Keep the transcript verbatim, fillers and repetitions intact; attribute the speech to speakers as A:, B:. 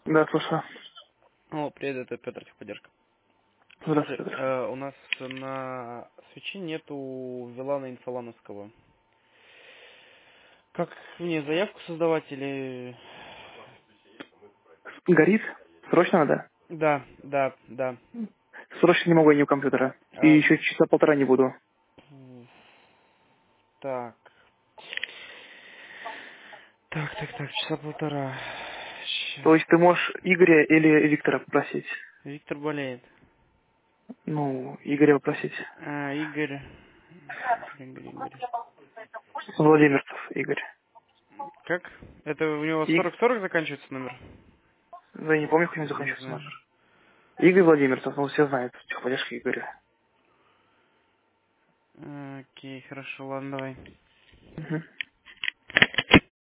A: Да, слушаю.
B: О, привет, это Петр, техподдержка. Слушай,
A: Здравствуйте, Петр.
B: э, у нас на свече нету Вилана Инфолановского. Как мне заявку создавать или...
A: Горит? Срочно надо?
B: Да, да, да.
A: Срочно не могу, я не у компьютера. И
B: А,
A: еще часа полтора не буду.
B: м, так. Так, так, так, часа полтора. Сейчас.
A: То есть ты можешь Игоря или Виктора попросить?
B: Виктор болеет.
A: Ну, Игоря попросить.
B: А, Игорь... Игорь, Игорь, Игорь.
A: Владимирцев Игорь.
B: Как? Это у него
A: И...
B: сорок сорок заканчивается номер?
A: Да я не помню, как у него
B: Не
A: закончился
B: знаешь.
A: номер. Игорь Владимирцев, ну все знают, техподдержка Игоря.
B: Окей, хорошо, ладно, давай.
A: Мгм.